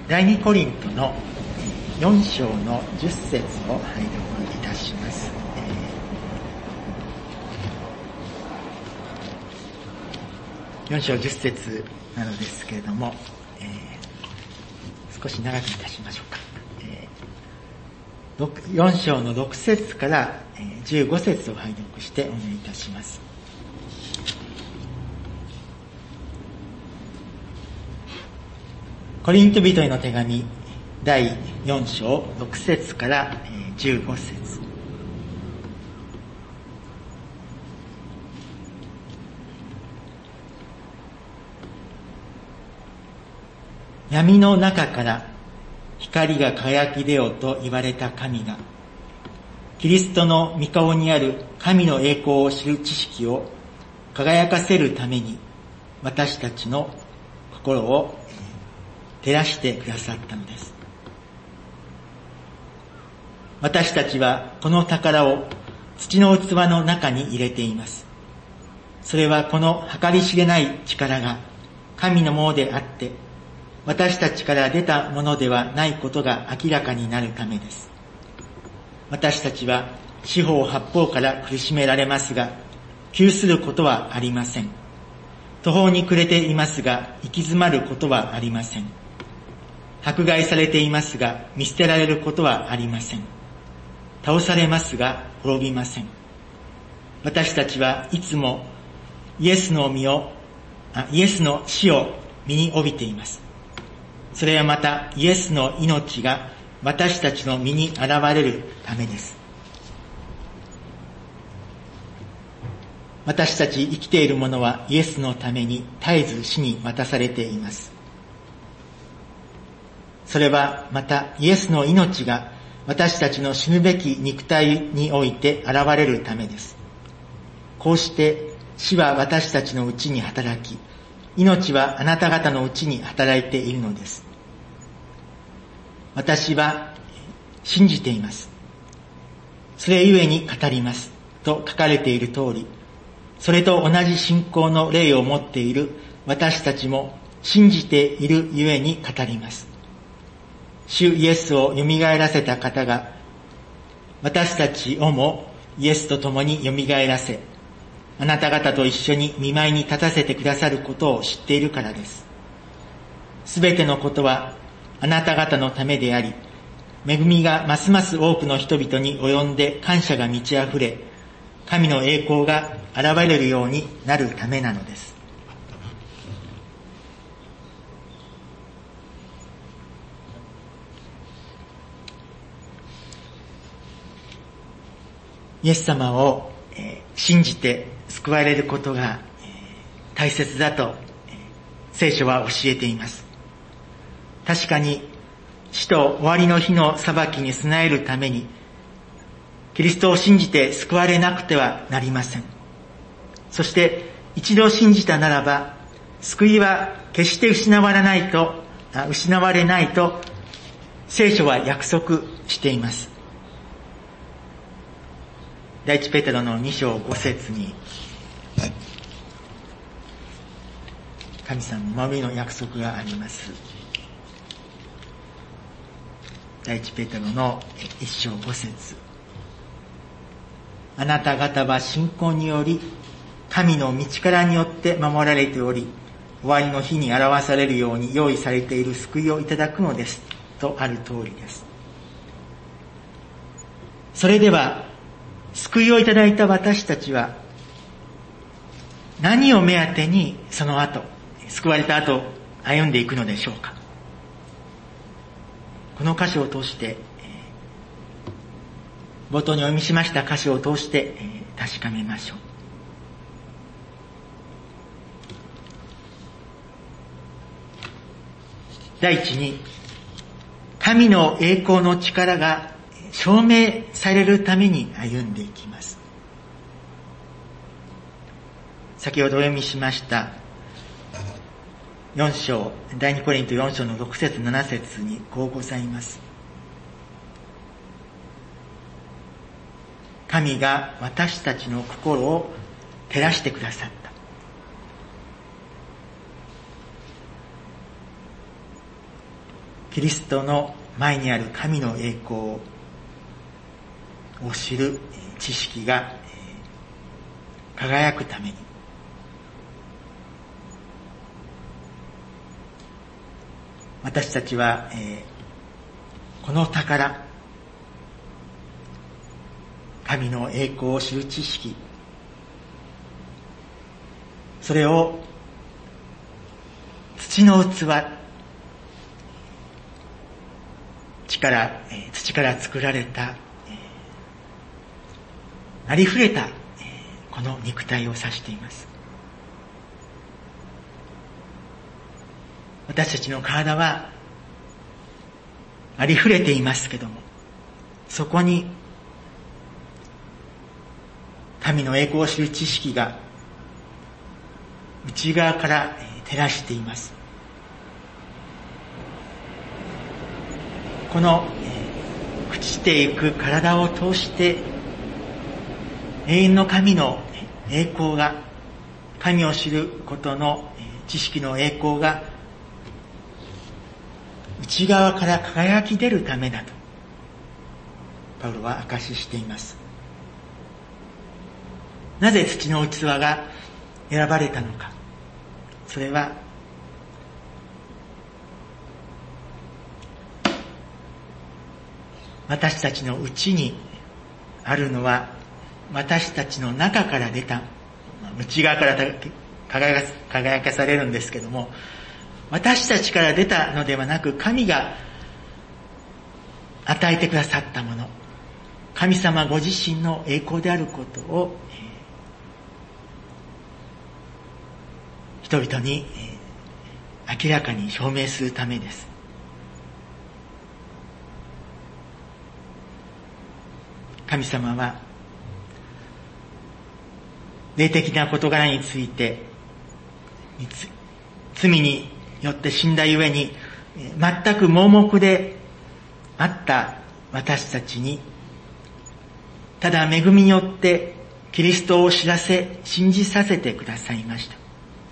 第二コリントの4章の10節を拝読いたします。4章10節なのですけれども、少し長くいたしましょうか。4章の6節から15節を拝読してお願いいたします。コリント人への手紙第4章6節から15節。闇の中から光が輝き出ようと言われた神が、キリストの御顔にある神の栄光を知る知識を輝かせるために、私たちの心を照らしてくださったのです。私たちはこの宝を土の器の中に入れています。それはこの計り知れない力が神のものであって、私たちから出たものではないことが明らかになるためです。私たちは四方八方から苦しめられますが、窮することはありません。途方に暮れていますが、行き詰まることはありません。迫害されていますが、見捨てられることはありません。倒されますが、滅びません。私たちはいつもイエスの死を身に帯びています。それはまたイエスの命が私たちの身に現れるためです。私たち生きている者はイエスのために絶えず死に渡されています。それはまたイエスの命が私たちの死ぬべき肉体において現れるためです。こうして死は私たちのうちに働き、命はあなた方のうちに働いているのです。私は信じています。それゆえに語ります。と書かれている通り、それと同じ信仰の霊を持っている私たちも信じているゆえに語ります。主イエスを蘇らせた方が、私たちをもイエスと共に蘇らせ、あなた方と一緒に御前に立たせてくださることを知っているからです。すべてのことはあなた方のためであり、恵みがますます多くの人々に及んで感謝が満ち溢れ、神の栄光が現れるようになるためなのです。イエス様を信じて救われることが大切だと聖書は教えています。確かに死と終わりの日の裁きに備えるためにキリストを信じて救われなくてはなりません。そして一度信じたならば救いは決して失われないと聖書は約束しています。第一ペテロの2章5節に神様の守りの約束があります。第一ペテロの1章5節。あなた方は信仰により神の御力によって守られており、終わりの日に表されるように用意されている救いをいただくのですとある通りです。それでは救いをいただいた私たちは何を目当てにその後、救われた後歩んでいくのでしょうか。この箇所を通して冒頭にお読みしました箇所を通して確かめましょう。第一に、神の栄光の力が証明されるために歩んでいきます。先ほどお読みしました4章、第2コリント4章の6節7節にこうございます。神が私たちの心を照らしてくださった。 キリストの前にある神の栄光を知る知識が輝くために、私たちはこの宝、神の栄光を知る知識、それを土の器、土から作られたありふれたこの肉体を指しています。私たちの体はありふれていますけども、そこに神の栄光を知る知識が内側から照らしています。この朽ちていく体を通して永遠の神の栄光が、神を知ることの知識の栄光が内側から輝き出るためだとパウロは証ししています。なぜ土の器が選ばれたのか。それは私たちの内にあるのは、私たちの中から出た、内側から輝かされるんですけども、私たちから出たのではなく、神が与えてくださったもの、神様ご自身の栄光であることを人々に明らかに証明するためです。神様は霊的な事柄について、罪によって死んだゆえに全く盲目であった私たちに、ただ恵みによってキリストを知らせ信じさせてくださいました。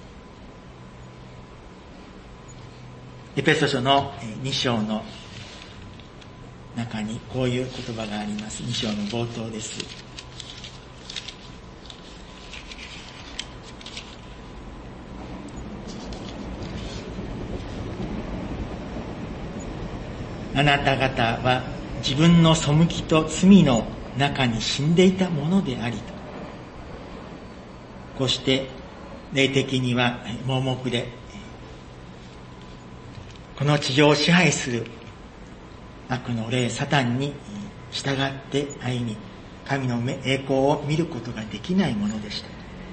エペソ書の2章の中にこういう言葉があります。2章の冒頭です。あなた方は自分の背きと罪の中に死んでいたものでありと。こうして霊的には盲目で、この地上を支配する悪の霊サタンに従って歩み、神の栄光を見ることができないものでした。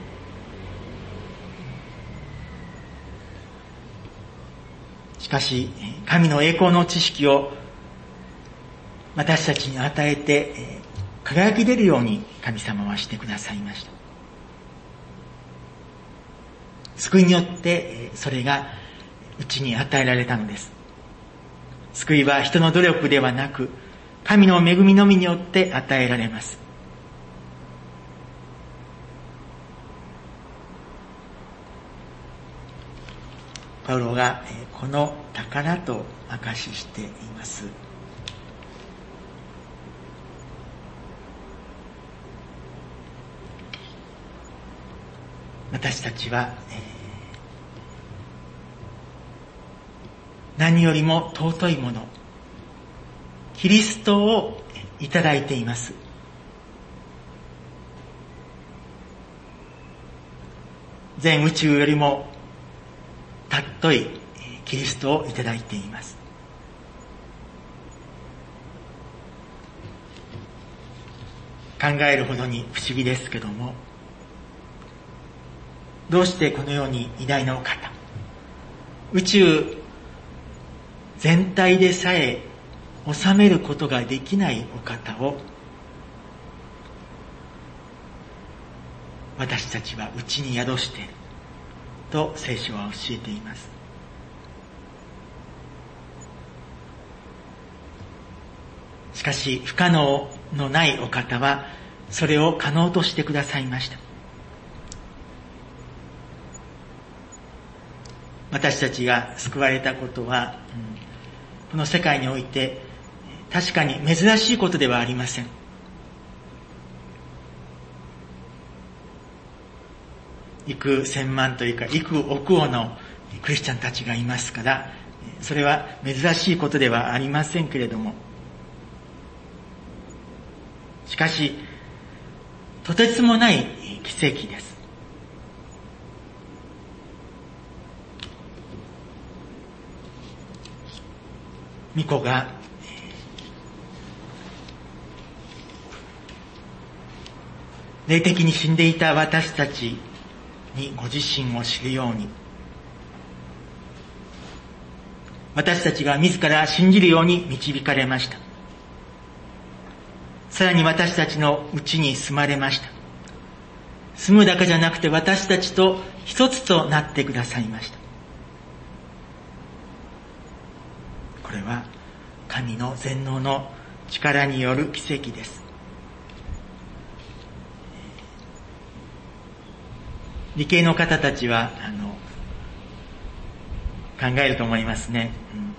しかし神の栄光の知識を私たちに与えて輝き出るように神様はしてくださいました。救いによってそれがうちに与えられたのです。救いは人の努力ではなく、神の恵みのみによって与えられます。パウロがこの宝と証ししています。私たちは何よりも尊いもの、キリストをいただいています。全宇宙よりも尊いキリストをいただいています。考えるほどに不思議ですけども、どうしてこのように偉大なお方、宇宙全体でさえ収めることができないお方を私たちは内に宿していると聖書は教えています。しかし不可能のないお方はそれを可能としてくださいました。私たちが救われたことは、 この世界において確かに珍しいことではありません。幾千万というか幾億億のクリスチャンたちがいますから、それは珍しいことではありませんけれども、しかしとてつもない奇跡です。御子が霊的に死んでいた私たちにご自身を知るように、私たちが自ら信じるように導かれました。さらに私たちのうちに住まれました。住むだけじゃなくて私たちと一つとなってくださいました。これは神の全能の力による奇跡です。理系の方たちは考えると思いますね。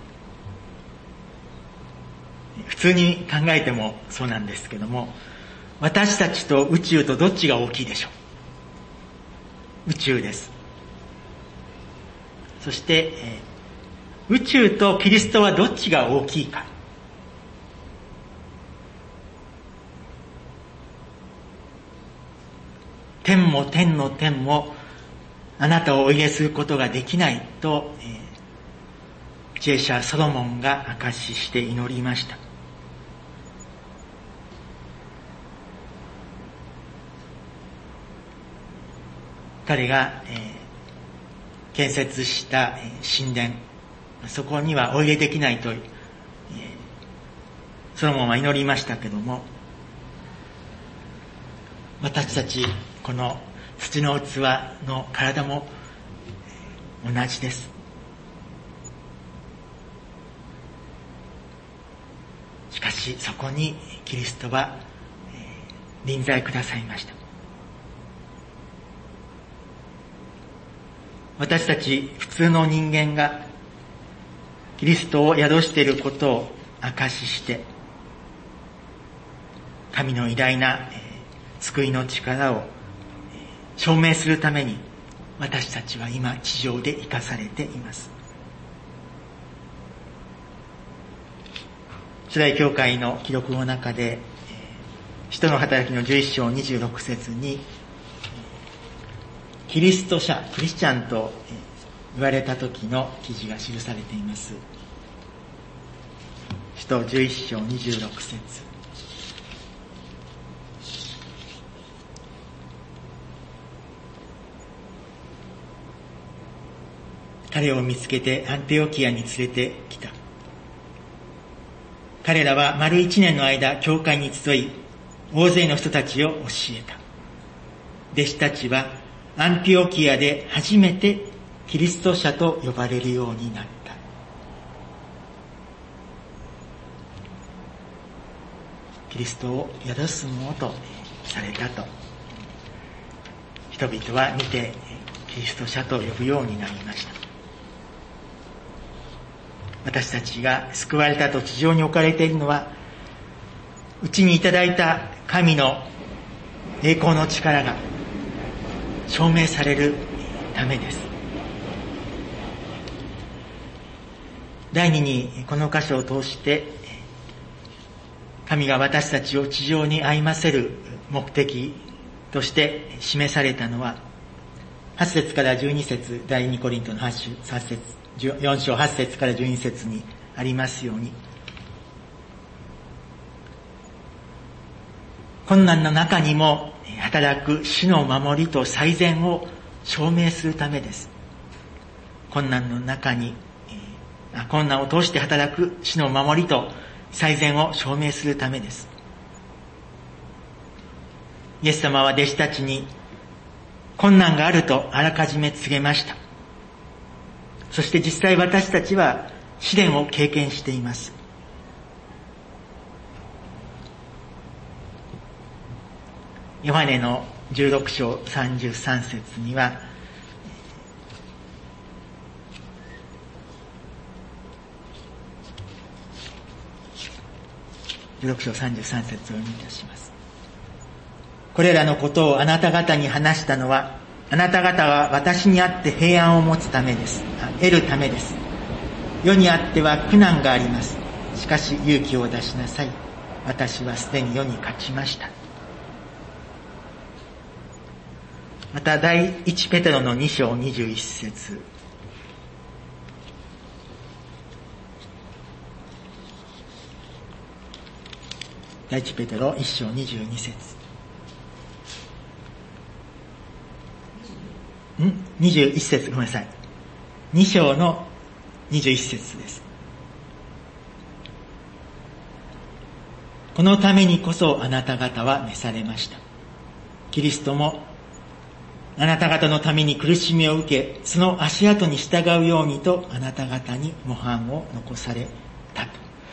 普通に考えてもそうなんですけども、私たちと宇宙とどっちが大きいでしょう。宇宙です。そして、宇宙とキリストはどっちが大きいか。天も天の天もあなたをお入れすることができないと、知恵者ソロモンが証しして祈りました。彼が、建設した神殿、そこにはお入れできないと、ソロモンは祈りましたけども、私たちこの土の器の体も同じです。しかしそこにキリストは臨在くださいました。私たち普通の人間がキリストを宿していることを証しして、神の偉大な救いの力を証明するために私たちは今地上で生かされています。初代教会の記録の中で、使徒の働きの11章26節に、キリスト者、クリスチャンと言われた時の記事が記されています。使徒11章26節。彼を見つけてアンテオキアに連れてきた。彼らは丸1年の間教会に集い、大勢の人たちを教えた。弟子たちはアンティオキアで初めてキリスト者と呼ばれるようになった。キリストを宿すものとされたと、人々は見てキリスト者と呼ぶようになりました。私たちが救われたと地上に置かれているのは、うちにいただいた神の栄光の力が証明されるためです。第二にこの箇所を通して神が私たちを地上に歩ませる目的として示されたのは、8節から12節、第2コリントの4章8節から12節にありますように、困難の中にも働く主の守りと最善を証明するためです。困難を通して働く主の守りと最善を証明するためです。イエス様は弟子たちに困難があるとあらかじめ告げました。そして実際私たちは試練を経験しています。ヨハネの16章33節には、 16章33節を読みいたします。これらのことをあなた方に話したのは、あなた方は私にあって平安を持つためです。得るためです。世にあっては苦難があります。しかし勇気を出しなさい。私はすでに世に勝ちました。また第一ペテロの2章21節。第一ペテロ1章22節。21節、ごめんなさい。2章の21節です。このためにこそあなた方は召されました。キリストもあなた方のために苦しみを受け、その足跡に従うようにとあなた方に模範を残されたと。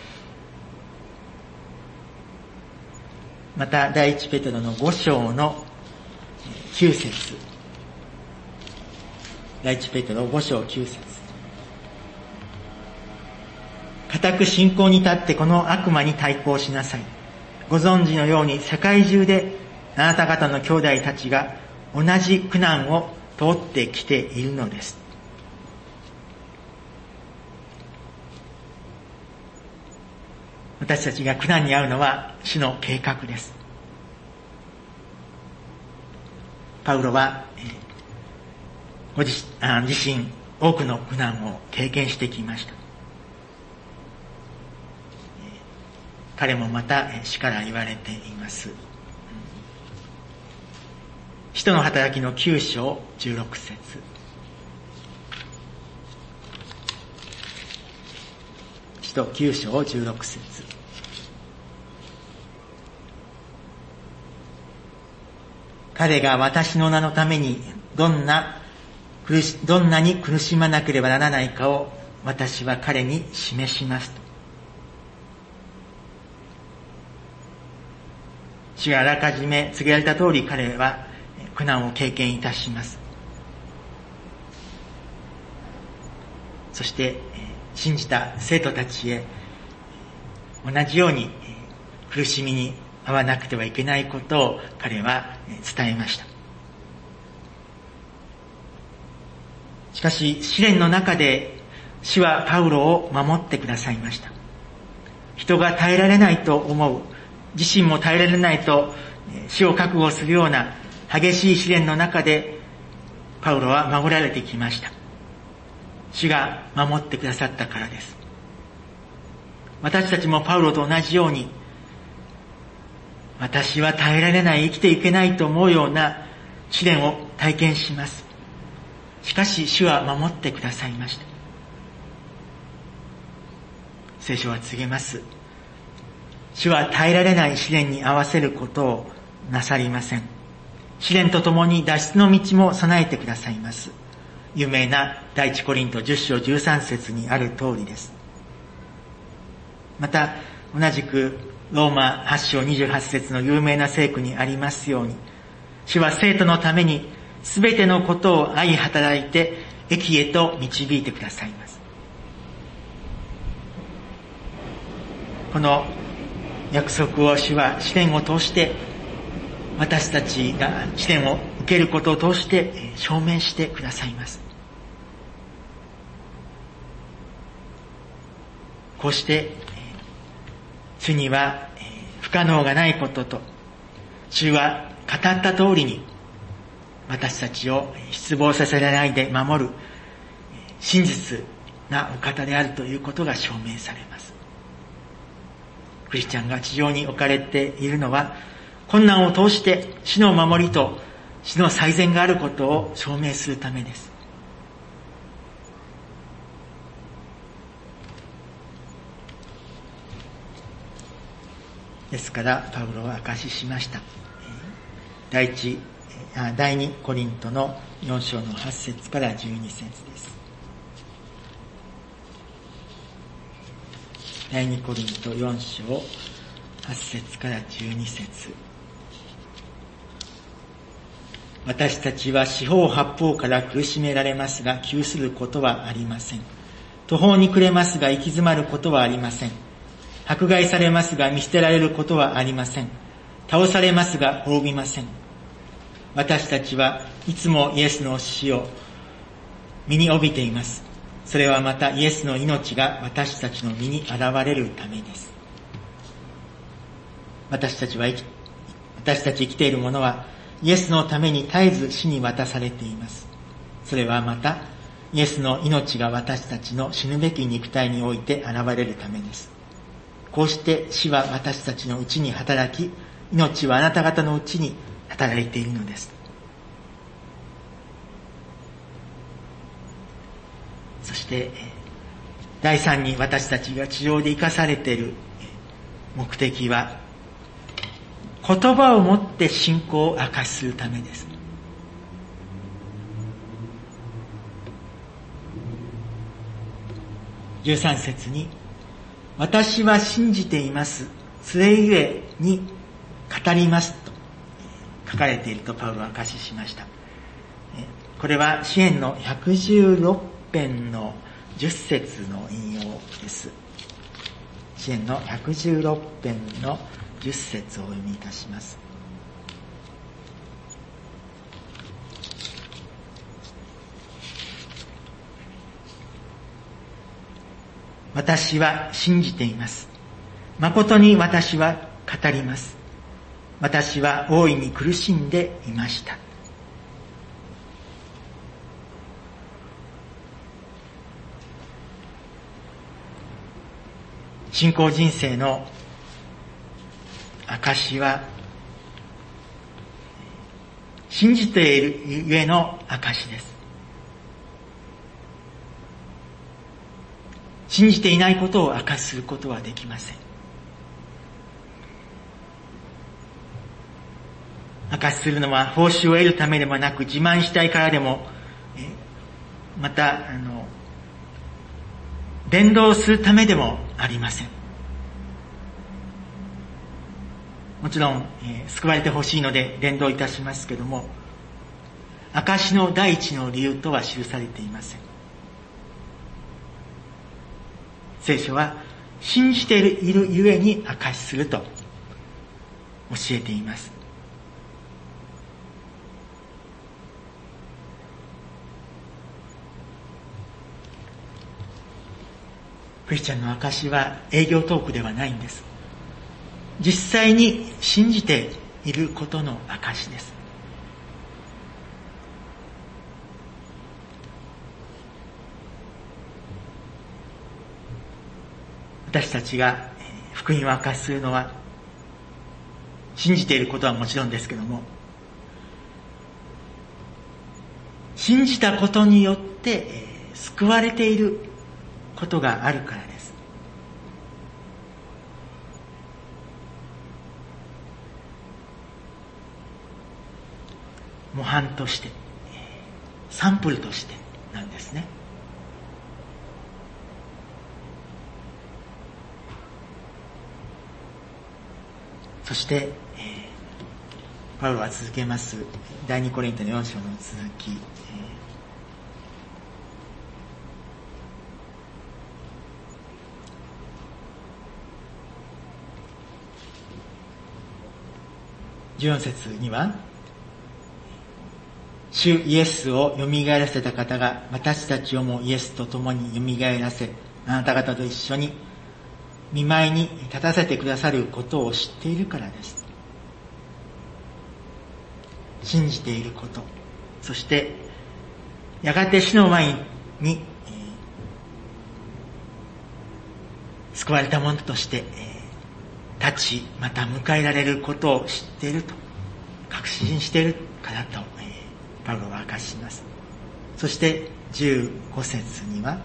また第一ペテロの5章の9節。第一ペテロ5章9節。固く信仰に立ってこの悪魔に対抗しなさい。ご存知のように世界中であなた方の兄弟たちが同じ苦難を通ってきているのです。私たちが苦難に遭うのは主の計画です。パウロはご自身多くの苦難を経験してきました。彼もまた主から言われています。使徒の働きの9章16節。使徒9章16節。彼が私の名のためにどんなに苦しまなければならないかを私は彼に示しますと。主があらかじめ告げられた通り彼は苦難を経験いたします。そして信じた生徒たちへ同じように苦しみに遭わなくてはいけないことを彼は伝えました。しかし試練の中で主はパウロを守ってくださいました。人が耐えられないと思う、自身も耐えられないと死を覚悟するような激しい試練の中でパウロは守られてきました。主が守ってくださったからです。私たちもパウロと同じように、私は耐えられない、生きていけないと思うような試練を体験します。しかし主は守ってくださいました。聖書は告げます。主は耐えられない試練に合わせることをなさりません。試練とともに脱出の道も備えてくださいます。有名な第一コリント10章13節にある通りです。また同じくローマ8章28節の有名な聖句にありますように、主は生徒のためにすべてのことを愛働いて益へと導いてくださいます。この約束を主は試練を通して私たちが試練を受けることを通して証明してくださいます。こうして主には不可能がないことと、主は語った通りに私たちを失望させないで守る真実なお方であるということが証明されます。クリスチャンが地上に置かれているのは、困難を通して主の守りと主の最善があることを証明するためです。ですからパウロは証ししました。第2コリントの4章の8節から12節です。第2コリント4章8節から12節。私たちは四方八方から苦しめられますが窮することはありません。途方に暮れますが行き詰まることはありません。 迫害されますが見捨てられることはありません。倒されますが滅びません。私たちはいつもイエスの死を身に帯びています。それはまたイエスの命が私たちの身に現れるためです。私たち生きている者はイエスのために絶えず死に渡されています。それはまたイエスの命が私たちの死ぬべき肉体において現れるためです。こうして死は私たちのうちに働き、命はあなた方のうちに働いているのです。そして第三に私たちが地上で生かされている目的は、言葉をもって信仰を明かしするためです。13節に、私は信じています。それゆえに語りますと書かれているとパウロは証ししました。これは詩編の116編の10節の引用です。詩編の116編の10節をお読みいたします。私は信じています。誠に私は語ります。私は大いに苦しんでいました。信仰人生の証は、信じているゆえの証です。信じていないことを証しすることはできません。証しするのは報酬を得るためでもなく、自慢したいからでも、また伝道するためでもありません。もちろん、救われてほしいので伝道いたしますけども、証の第一の理由とは記されていません。聖書は信じているゆえに証しすると教えています。クリスチャンの証は営業トークではないんです。実際に信じていることの証です。私たちが福音を証しするのは、信じていることはもちろんですけども、信じたことによって救われていることがあるからです。模範として、サンプルとしてなんですね。そして、パウロは続けます。第2コリントの4章の続き。14節には、主イエスを蘇らせた方が私たちをもイエスと共に蘇らせ、あなた方と一緒に御前に立たせてくださることを知っているからです。信じていること、そしてやがて死の前に救われた者として立ち、また迎えられることを知っていると確信しているからとパウロは明かします。そして15節には、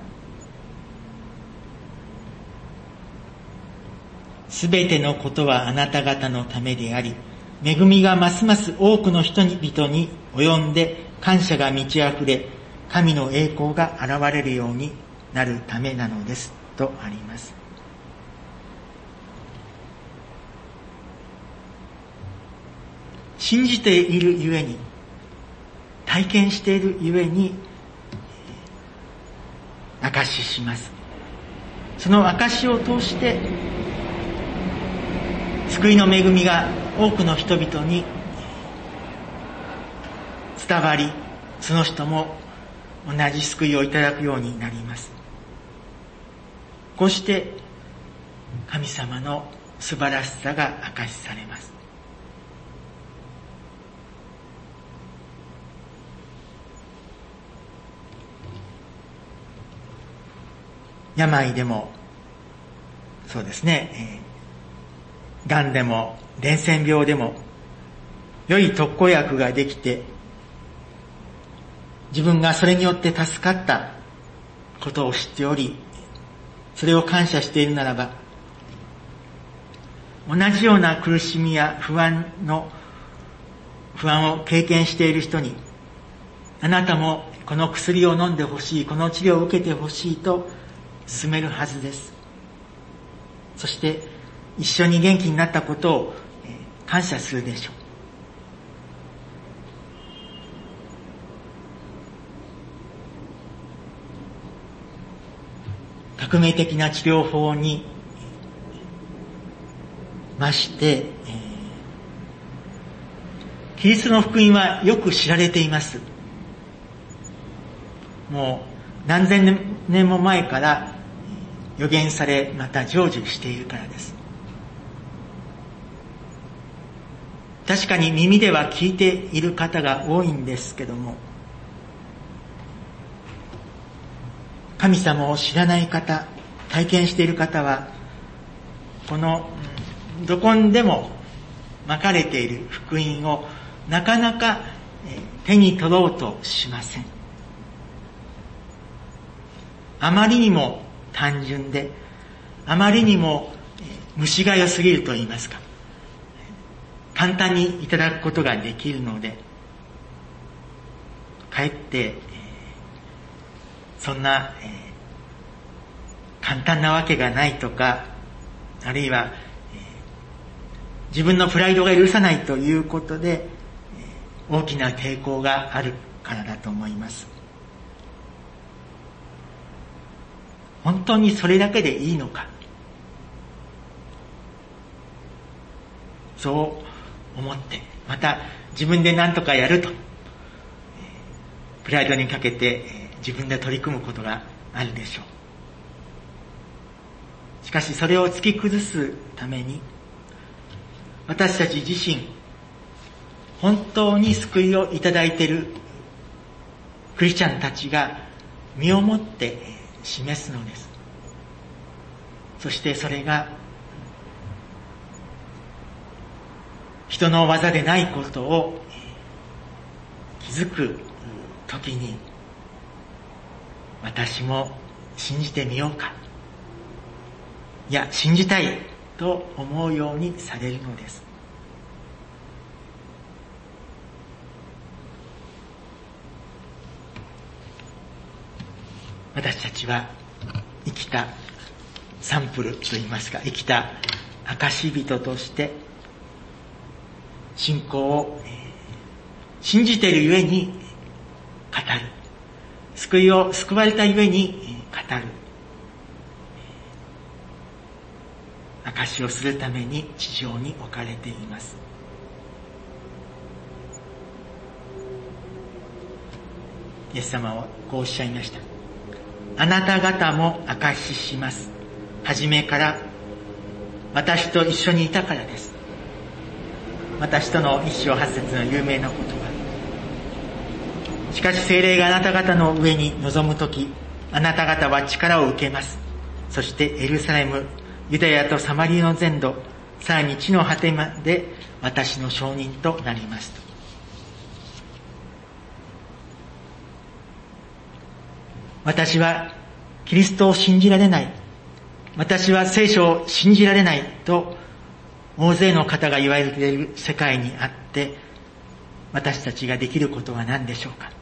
すべてのことはあなた方のためであり、恵みがますます多くの人々に及んで感謝が満ち溢れ、神の栄光が現れるようになるためなのですとあります。信じているゆえに、体験しているゆえに証しします。その証しを通して救いの恵みが多くの人々に伝わり、その人も同じ救いをいただくようになります。こうして神様の素晴らしさが明かしされます。病でもそうですね、癌でも伝染病でも良い特効薬ができて、自分がそれによって助かったことを知っており、それを感謝しているならば、同じような苦しみや不安を経験している人に、あなたもこの薬を飲んでほしい、この治療を受けてほしいと勧めるはずです。そして一緒に元気になったことを感謝するでしょう。革命的な治療法にまして、キリストの福音はよく知られています。もう何千年も前から予言され、また成就しているからです。確かに耳では聞いている方が多いんですけども、神様を知らない方、体験している方は、このどこにでもまかれている福音をなかなか手に取ろうとしません。あまりにも単純で、あまりにも虫が良すぎると言いますか、簡単にいただくことができるので、かえってそんな簡単なわけがないとか、あるいは自分のプライドが許さないということで大きな抵抗があるからだと思います。本当にそれだけでいいのか、そう思って、また自分で何とかやるとプライドにかけて自分で取り組むことがあるでしょう。しかしそれを突き崩すために、私たち自身本当に救いをいただいているクリスチャンたちが身をもって示すのです。そしてそれが人の技でないことを気づく時に、私も信じてみようか、いや信じたいと思うようにされるのです。私たちは生きたサンプルといいますか、生きた証人として信仰を信じているゆえに語る、救われたゆえに語る証しをするために地上に置かれています。イエス様はこうおっしゃいました。あなた方も証しします。初めから私と一緒にいたからです。私との一章八節の有名な言葉。しかし聖霊があなた方の上に臨むとき、あなた方は力を受けます。そしてエルサレム、ユダヤとサマリアの全土、さらに地の果てまで私の証人となりますと。私はキリストを信じられない、私は聖書を信じられないと大勢の方が言われている世界にあって、私たちができることは何でしょうか。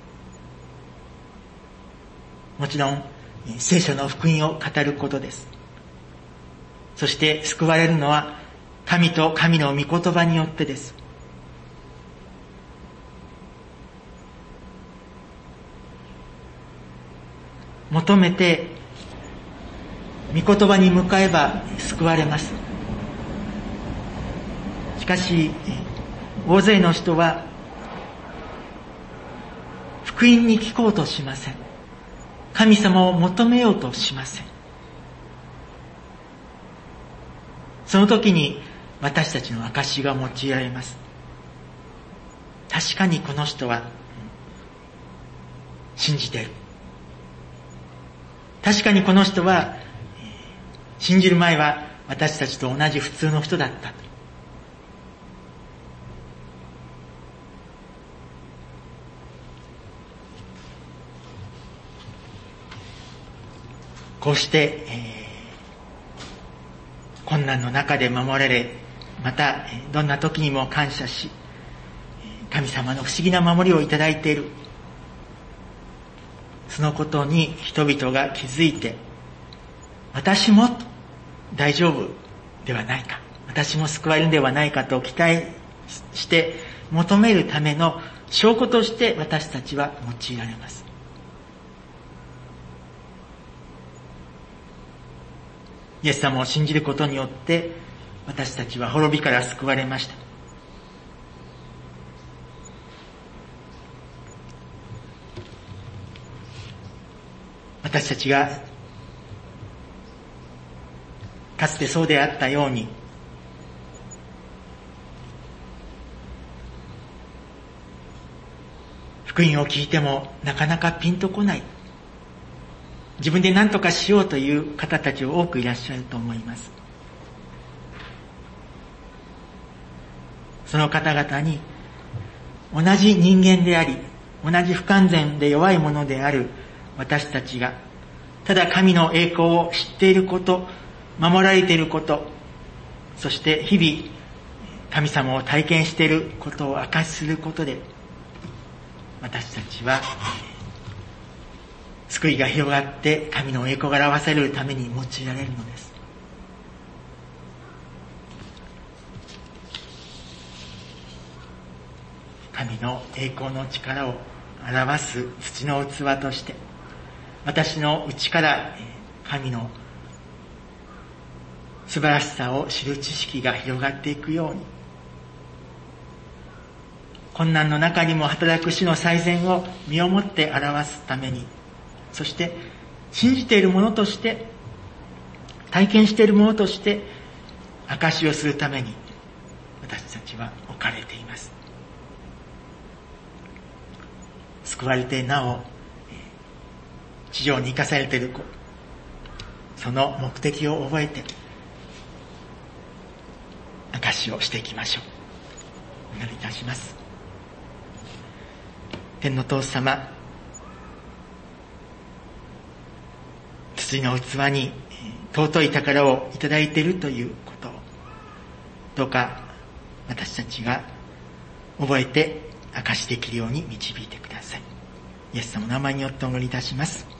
もちろん聖書の福音を語ることです。そして救われるのは神と神の御言葉によってです。求めて御言葉に向かえば救われます。 しかし、大勢の人は福音に聞こうとしません。神様を求めようとしません。その時に私たちの証しが用いられます。確かにこの人は信じている。確かにこの人は信じる前は私たちと同じ普通の人だった。こうして、困難の中で守られ、またどんな時にも感謝し、神様の不思議な守りをいただいている。そのことに人々が気づいて、私も大丈夫ではないか、私も救われるんではないかと期待して求めるための証拠として私たちは用いられます。イエス様を信じることによって私たちは滅びから救われました。私たちがかつてそうであったように、福音を聞いてもなかなかピンとこない、自分で何とかしようという方たち多くいらっしゃると思います。その方々に同じ人間であり、同じ不完全で弱いものである私たちが、ただ神の栄光を知っていること、守られていること、そして日々神様を体験していることを証しすることで、私たちは救いが広がって神の栄光が表されるために用いられるのです。神の栄光の力を表す土の器として、私の内から神の素晴らしさを知る知識が広がっていくように、困難の中にも働く主の最善を身をもって表すために、そして信じている者として、体験している者として証しをするために私たちは置かれています。救われてなお地上に生かされている子、その目的を覚えて証しをしていきましょう。お願いいたします。天の父様、土の器に尊い宝をいただいているということを、どうか私たちが覚えて証しできるように導いてください。イエス様の名前によってお祈りいたします。